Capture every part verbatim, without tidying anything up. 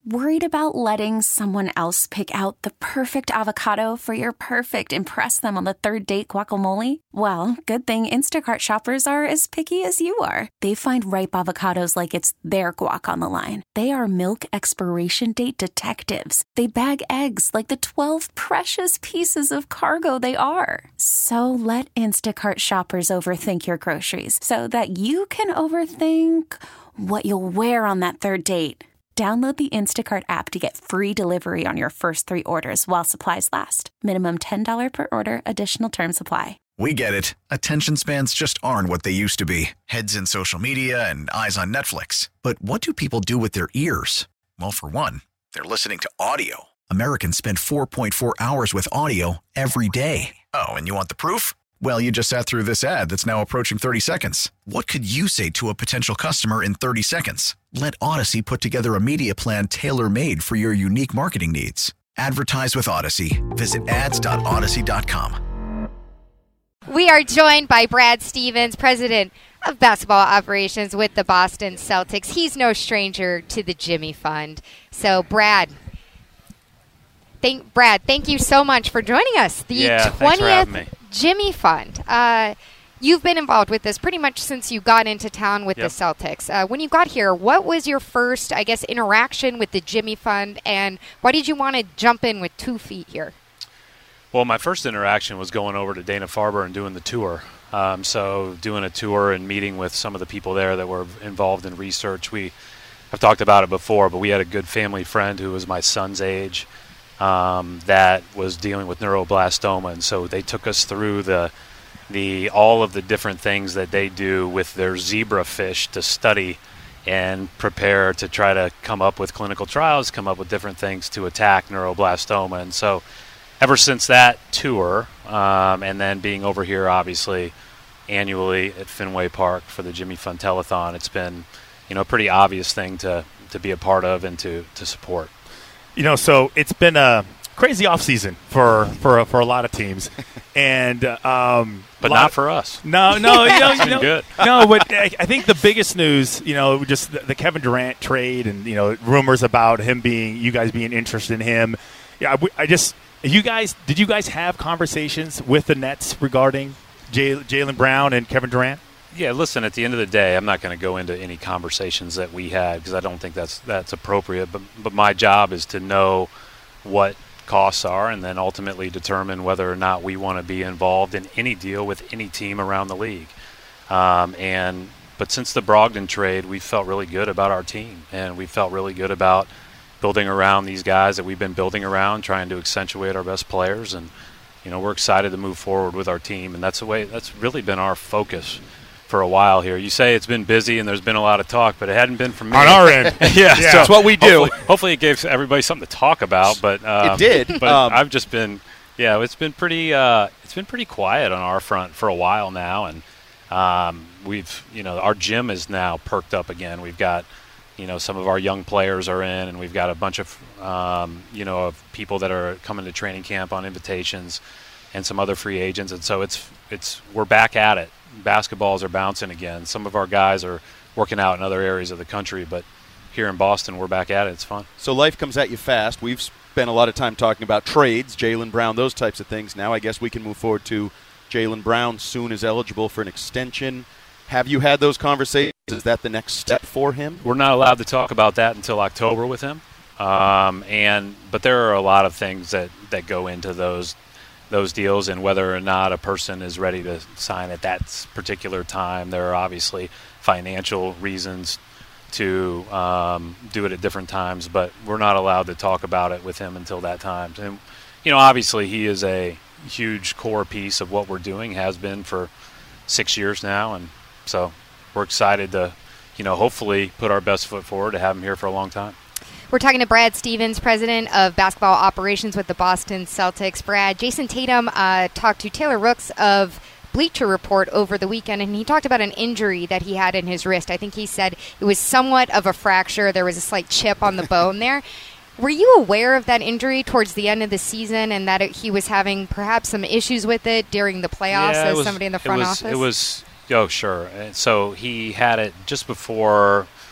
Worried about letting someone else pick out the perfect avocado for your perfect impress them on the third date guacamole? Well, good thing Instacart shoppers are as picky as you are. They find ripe avocados like it's their guac on the line. They are milk expiration date detectives. They bag eggs like the twelve precious pieces of cargo they are. So let Instacart shoppers overthink your groceries so that you can overthink what you'll wear on that third date. Download the Instacart app to get free delivery on your first three orders while supplies last. Minimum ten dollars per order. Additional terms apply. We get it. Attention spans just aren't what they used to be. Heads in social media and eyes on Netflix. But what do people do with their ears? Well, for one, they're listening to audio. Americans spend four point four hours with audio every day. Oh, and you want the proof? Well, you just sat through this ad that's now approaching thirty seconds. What could you say to a potential customer in thirty seconds? Let Odyssey put together a media plan tailor-made for your unique marketing needs. Advertise with Odyssey. Visit ads dot odyssey dot com. We are joined by Brad Stevens, president of basketball operations with the Boston Celtics. He's no stranger to the Jimmy Fund. So, Brad, thank Brad, thank you so much for joining us. The yeah, twentieth Jimmy Fund. Uh, you've been involved with this pretty much since you got into town with yep. the Celtics. Uh, when you got here, what was your first, I guess, interaction with the Jimmy Fund, and why did you want to jump in with two feet here? Well, my first interaction was going over to Dana-Farber and doing the tour. Um, so doing a tour and meeting with some of the people there that were involved in research. We have talked about it before, but we had a good family friend who was my son's age um, that was dealing with neuroblastoma, and so they took us through the the all of the different things that they do with their zebrafish to study and prepare to try to come up with clinical trials, come up with different things to attack neuroblastoma. And so ever since that tour, um, and then being over here, obviously, annually at Fenway Park for the Jimmy Fund Telethon, it's been, you know, a pretty obvious thing to, to be a part of and to, to support. You know, so it's been a crazy offseason for for for a lot of teams, and um, but not for us. No, no, you know, you know good. no. But I, I think the biggest news, you know, just the, the Kevin Durant trade, and you know, rumors about him being, you guys being interested in him. Yeah, I, I just. You guys, did you guys have conversations with the Nets regarding Jay, Jaylen Brown and Kevin Durant? Yeah, listen, at the end of the day, I'm not going to go into any conversations that we had because I don't think that's that's appropriate. But but my job is to know what costs are and then ultimately determine whether or not we want to be involved in any deal with any team around the league. Um, and but since the Brogdon trade, we felt really good about our team, and we felt really good about building around these guys that we've been building around, trying to accentuate our best players, and you know we're excited to move forward with our team, and that's the way that's really been our focus for a while here. You say it's been busy and there's been a lot of talk, but it hadn't been from me on our end. yeah, yeah. So That's what we do. Hopefully, hopefully it gave everybody something to talk about, but um, it did. But um, I've just been, yeah, it's been pretty, uh, it's been pretty quiet on our front for a while now, and um, we've, you know, our gym is now perked up again. We've got, you know, some of our young players are in, and we've got a bunch of, um, you know, of people that are coming to training camp on invitations, and some other free agents, and so it's it's we're back at it. Basketballs are bouncing again. Some of our guys are working out in other areas of the country, but here in Boston, we're back at it. It's fun. So life comes at you fast. We've spent a lot of time talking about trades, Jaylen Brown, those types of things. Now I guess we can move forward to Jaylen Brown soon is eligible for an extension. Have you had those conversations? Is that the next step for him? We're not allowed to talk about that until October with him. Um, and but there are a lot of things that, that go into those those deals, and whether or not a person is ready to sign at that particular time. There are obviously financial reasons to um, do it at different times, but we're not allowed to talk about it with him until that time. And, you know, obviously he is a huge core piece of what we're doing, has been for six years now, and so we're excited to, you know, hopefully put our best foot forward to have him here for a long time. We're talking to Brad Stevens, president of basketball operations with the Boston Celtics. Brad, Jason Tatum uh, talked to Taylor Rooks of Bleacher Report over the weekend, and he talked about an injury that he had in his wrist. I think he said it was somewhat of a fracture. There was a slight chip on the bone there. Were you aware of that injury towards the end of the season, and that it, he was having perhaps some issues with it during the playoffs yeah, as was, somebody in the front it was, office? It was, oh, sure. And so he had it just before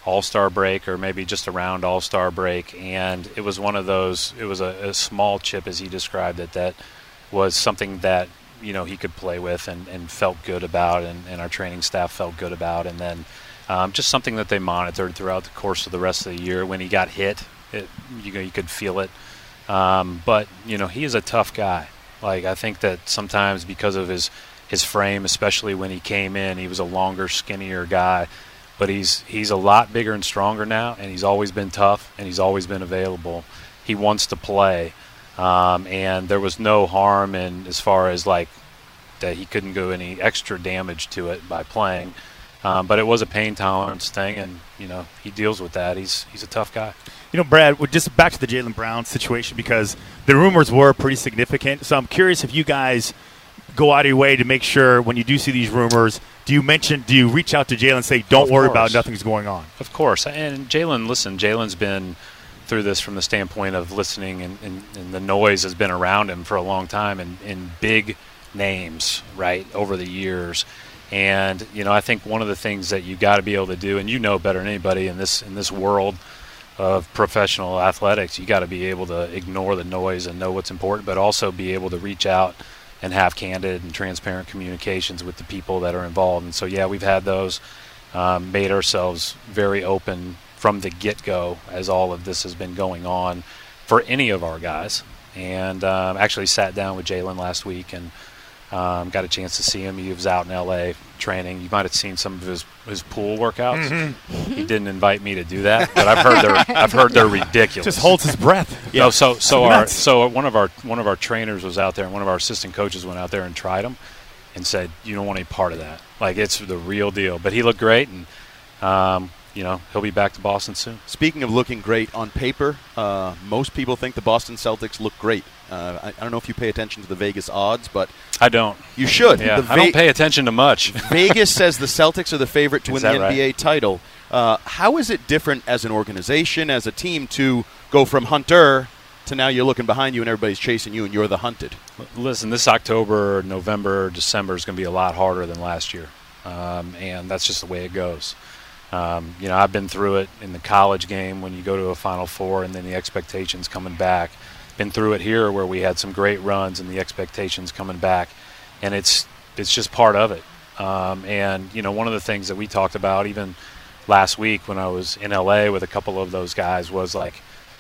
All-Star break or maybe just around All-Star break, and it was one of those, it was a, a small chip as he described it that was something that, you know, he could play with and, and felt good about, and, and our training staff felt good about, and then um, just something that they monitored throughout the course of the rest of the year. When he got hit, it, you know, you could feel it. Um, but, you know, he is a tough guy. Like, I think that sometimes because of his, his frame, especially when he came in, he was a longer, skinnier guy. But he's he's a lot bigger and stronger now, and he's always been tough, and he's always been available. He wants to play, um, and there was no harm in as far as like that he couldn't go any extra damage to it by playing. Um, but it was a pain tolerance thing, and you know he deals with that. He's he's a tough guy. You know, Brad, just back to the Jaylen Brown situation, because the rumors were pretty significant. So I'm curious if you guys go out of your way to make sure when you do see these rumors, do you mention, do you reach out to Jaylen and say, don't of worry course. about it, nothing's going on? Of course. And Jaylen, listen, Jaylen's been through this from the standpoint of listening, and, and, and the noise has been around him for a long time, and in big names, right, over the years. And, you know, I think one of the things that you got to be able to do, and you know better than anybody in this in this world of professional athletics, you got to be able to ignore the noise and know what's important, but also be able to reach out and have candid and transparent communications with the people that are involved. And so, yeah, we've had those, um, made ourselves very open from the get-go as all of this has been going on for any of our guys. And um, actually sat down with Jaylen last week and um, got a chance to see him. He was out in L A training. You might have seen some of his, his pool workouts. Mm-hmm. He didn't invite me to do that, but I've heard they're I've heard they're ridiculous. Just holds his breath. Yeah. No, so so our so one of our one of our trainers was out there, and one of our assistant coaches went out there and tried him, and said, "You don't want any part of that. Like, it's the real deal." But he looked great, and um, you know he'll be back to Boston soon. Speaking of looking great on paper, uh, most people think the Boston Celtics look great. Uh, I, I don't know if you pay attention to the Vegas odds, but I don't. You should. Yeah, the I don't pay attention to much. Vegas says the Celtics are the favorite to Is win the that N B A right? title. Uh, how is it different as an organization, as a team, to go from hunter to now you're looking behind you and everybody's chasing you and you're the hunted? Listen, this October, November, December is going to be a lot harder than last year, um, and that's just the way it goes. Um, you know, I've been through it in the college game when you go to a Final Four and then the expectations coming back. Been through it here where we had some great runs and the expectations coming back, and it's it's just part of it. Um, and you know, one of the things that we talked about even last week when I was in L A with a couple of those guys was like,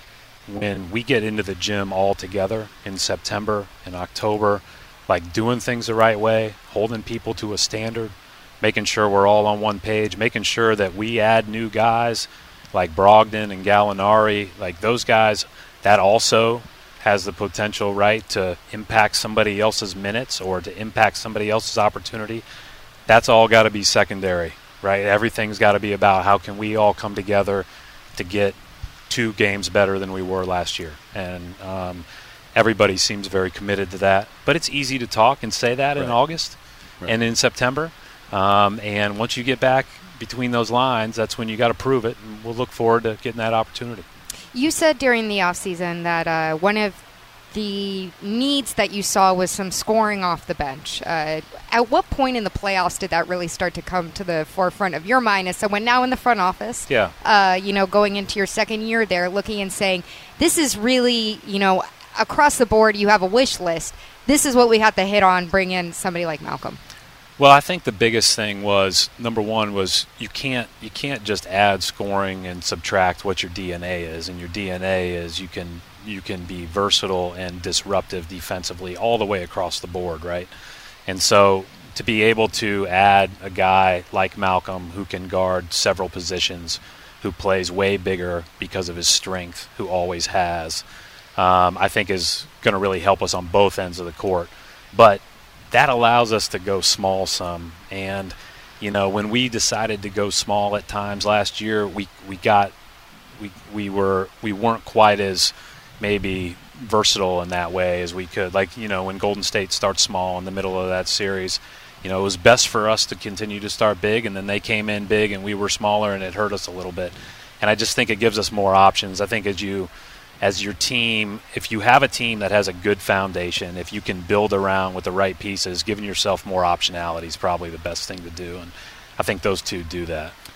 when we get into the gym all together in September and October, like doing things the right way, holding people to a standard, making sure we're all on one page, making sure that we add new guys like Brogdon and Gallinari, like those guys, that also has the potential, right, to impact somebody else's minutes or to impact somebody else's opportunity. That's all got to be secondary, right? Everything's got to be about how can we all come together to get two games better than we were last year. And um, everybody seems very committed to that. But it's easy to talk and say that right. in August right. and in September. Um, and once you get back between those lines, that's when you got to prove it. And we'll look forward to getting that opportunity. You said during the offseason that uh, one of the needs that you saw was some scoring off the bench. Uh, at what point in the playoffs did that really start to come to the forefront of your mind as someone now in the front office? Yeah. Uh, you know, going into your second year there, looking and saying, this is really, you know, across the board, you have a wish list. This is what we have to hit on, bring in somebody like Malcolm. Well, I think the biggest thing was, number one, was you can't you can't just add scoring and subtract what your D N A is, and your D N A is you can you can be versatile and disruptive defensively all the way across the board, right? And so to be able to add a guy like Malcolm who can guard several positions, who plays way bigger because of his strength, who always has, um, I think is going to really help us on both ends of the court. But that allows us to go small some. And, you know, when we decided to go small at times last year, we, we got we we were we weren't quite as maybe versatile in that way as we could. Like, you know, when Golden State starts small in the middle of that series, you know, it was best for us to continue to start big, and then they came in big and we were smaller and it hurt us a little bit. And I just think it gives us more options. I think as you as your team, if you have a team that has a good foundation, if you can build around with the right pieces, giving yourself more optionality is probably the best thing to do. And I think those two do that.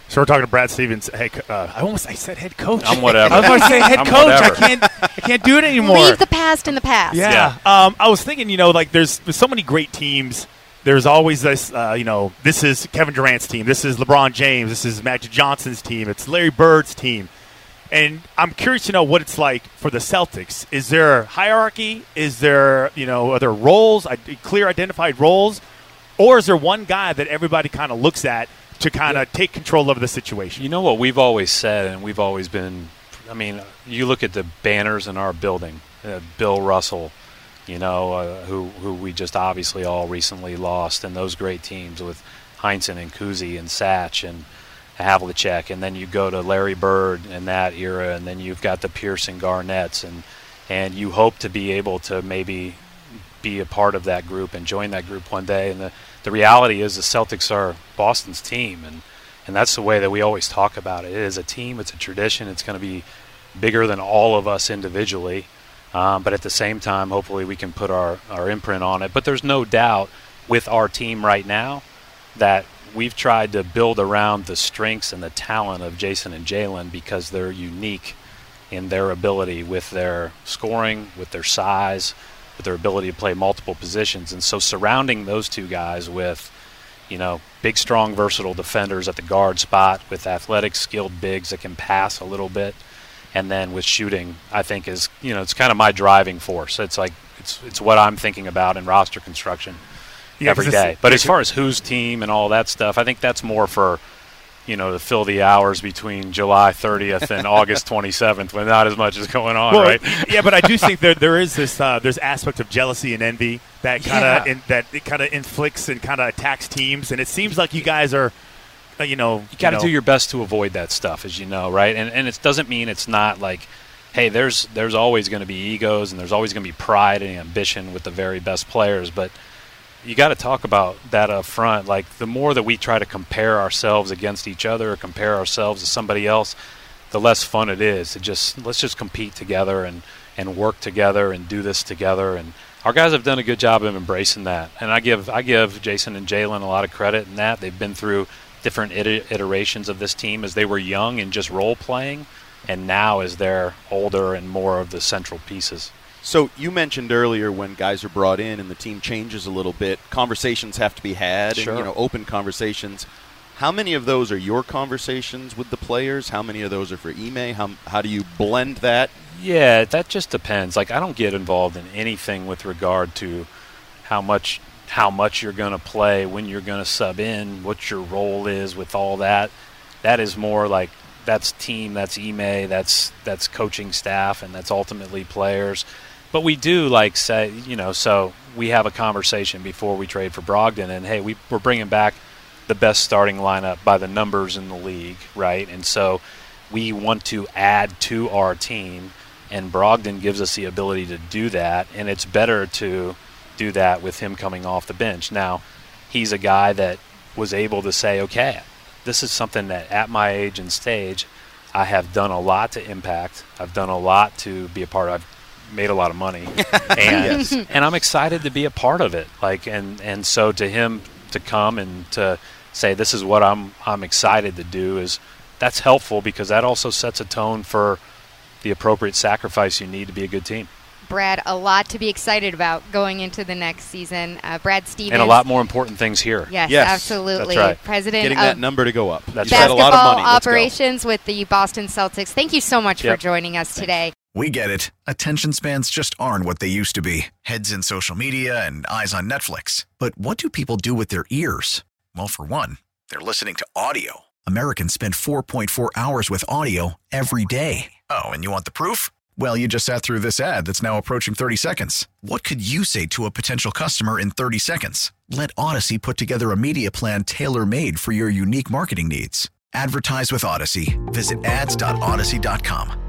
So we're talking to Brad Stevens. Hey, uh, I almost I said head coach. I'm whatever. I was going to say head I'm coach. whatever. I can't. I can't do it anymore. Leave the past in the past. Yeah. yeah. Um, I was thinking, you know, like there's, there's so many great teams. There's always this, uh, you know, this is Kevin Durant's team. This is LeBron James. This is Magic Johnson's team. It's Larry Bird's team. And I'm curious to know what it's like for the Celtics. Is there hierarchy? Is there, you know, are there roles, clear identified roles? Or is there one guy that everybody kind of looks at to kind of take control of the situation? You know what we've always said, and we've always been, I mean, you look at the banners in our building, uh, Bill Russell, you know, uh, who, who we just obviously all recently lost, and those great teams with Heinsohn and Kuzi and Satch and Havlicek, and then you go to Larry Bird in that era, and then you've got the Pearson Garnetts, and and you hope to be able to maybe be a part of that group and join that group one day. And the, the reality is the Celtics are Boston's team, and, and that's the way that we always talk about it. It is a team, it's a tradition, it's going to be bigger than all of us individually, um, but at the same time, hopefully we can put our, our imprint on it. But there's no doubt with our team right now that we've tried to build around the strengths and the talent of Jayson and Jaylen because they're unique in their ability with their scoring, with their size, with their ability to play multiple positions. And so surrounding those two guys with, you know, big, strong, versatile defenders at the guard spot with athletic, skilled bigs that can pass a little bit, and then with shooting, I think is, you know, it's kind of my driving force. It's like it's it's what I'm thinking about in roster construction. Yeah, every day. But as far as whose team and all that stuff, I think that's more for, you know, to fill the hours between July thirtieth and August twenty-seventh when not as much is going on, well, right? Yeah, but I do think there there is this uh, there's aspect of jealousy and envy that kind of yeah. that it kind of inflicts and kind of attacks teams, and it seems like you guys are, uh, you know, you got to you know, do your best to avoid that stuff, as you know, right? And and it doesn't mean it's not like, hey, there's there's always going to be egos and there's always going to be pride and ambition with the very best players, but you got to talk about that up front. Like, the more that we try to compare ourselves against each other or compare ourselves to somebody else, the less fun it is. To just let's just compete together and, and work together and do this together. And our guys have done a good job of embracing that. And I give I give Jayson and Jaylen a lot of credit in that. They've been through different iterations of this team as they were young and just role playing, and now as they're older and more of the central pieces. So you mentioned earlier when guys are brought in and the team changes a little bit, conversations have to be had, sure. and, you know, open conversations. How many of those are your conversations with the players? How many of those are for Ime? How how do you blend that? Yeah, that just depends. Like, I don't get involved in anything with regard to how much how much you're going to play, when you're going to sub in, what your role is with all that. That is more like that's team, that's Ime, that's that's coaching staff, and that's ultimately players. But we do, like, say, you know, so we have a conversation before we trade for Brogdon, and, hey, we, we're bringing back the best starting lineup by the numbers in the league, right? And so we want to add to our team, and Brogdon gives us the ability to do that, and it's better to do that with him coming off the bench. Now, he's a guy that was able to say, okay, this is something that at my age and stage I have done a lot to impact. I've done a lot to be a part of. I've made a lot of money, and yes. and I'm excited to be a part of it. Like, and and so to him to come and to say this is what I'm I'm excited to do, is that's helpful, because that also sets a tone for the appropriate sacrifice you need to be a good team. Brad, a lot to be excited about going into the next season. Uh, Brad Stevens. And a lot more important things here. Yes, yes, absolutely. That's right. President Getting of that number to go up. That's basketball right. a lot of money. Let's operations with the Boston Celtics. Thank you so much yep. for joining us Thanks. today. We get it. Attention spans just aren't what they used to be. Heads in social media and eyes on Netflix. But what do people do with their ears? Well, for one, they're listening to audio. Americans spend four point four hours with audio every day. Oh, and you want the proof? Well, you just sat through this ad that's now approaching thirty seconds. What could you say to a potential customer in thirty seconds? Let Odyssey put together a media plan tailor-made for your unique marketing needs. Advertise with Odyssey. Visit ads dot odyssey dot com.